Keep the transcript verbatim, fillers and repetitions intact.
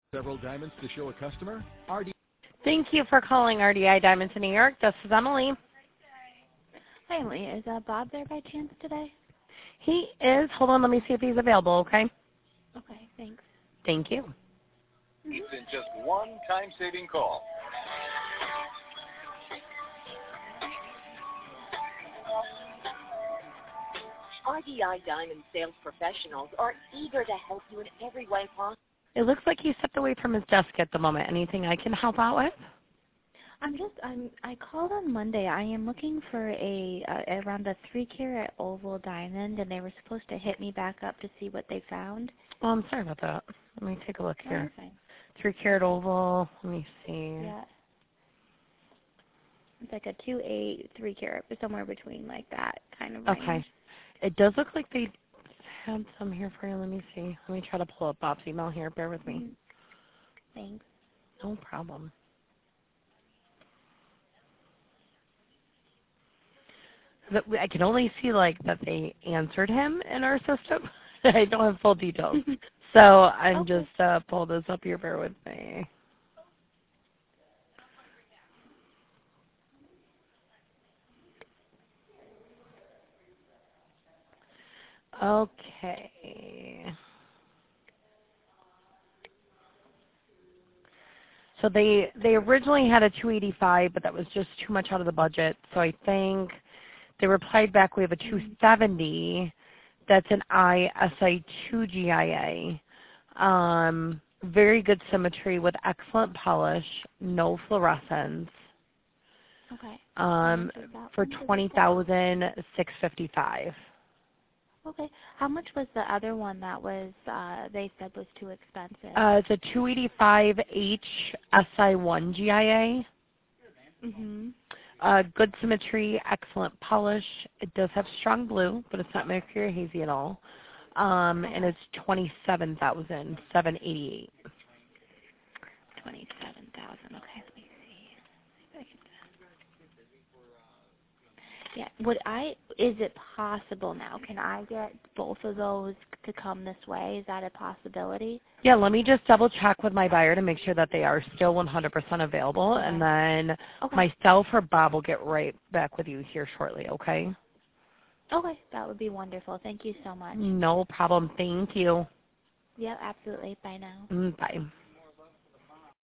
Several diamonds to show a customer. R D. Thank you for calling R D I Diamonds in New York. This is Emily. Hi, Emily. Is uh, Bob there by chance today? He is. Hold on, let me see if he's available, okay? Okay, thanks. Thank you. It's in just one time-saving call. R D I Diamond sales professionals are eager to help you in every way possible. It looks like he stepped away from his desk at the moment. Anything I can help out with? I'm just I'm I called on Monday. I am looking for a uh, around a three carat oval diamond, and they were supposed to hit me back up to see what they found. Oh, I'm sorry about that. Let me take a look Oh, here. you're fine. Three carat oval. Let me see. Yeah. It's like a two eight three carat, but somewhere between like that kind of range. Okay. It does look like they had some here for you. Let me see. Let me try to pull up Bob's email here. Bear with me. Mm-hmm. Thanks. No problem. But I can only see like that they answered him in our system. I don't have full details. So I'm Okay. just uh, pull this up here. Bear with me. Okay. So they they originally had a two eighty-five, but that was just too much out of the budget. So I think they replied back, we have a two seventy. That's an I S I two G I A. Um, very good symmetry with excellent polish, no fluorescence. Okay. Um, for twenty thousand six fifty-five. Okay. How much was the other one that was uh, they said was too expensive? Uh, it's a two eighty-five H S I one G I A. Mhm. Uh, good symmetry, excellent polish. It does have strong blue, but it's not mercury hazy at all. Um, and it's twenty-seven thousand seven eighty-eight. Twenty-seven thousand. Okay, let me see. Yeah. Would I? Is it possible now? Can I get both of those to come this way? Is that a possibility? Yeah, let me just double check with my buyer to make sure that they are still one hundred percent available, Okay. and then Okay. myself or Bob will get right back with you here shortly, okay? Okay, that would be wonderful. Thank you so much. No problem. Thank you. Yeah, absolutely. Bye now. Mm, bye.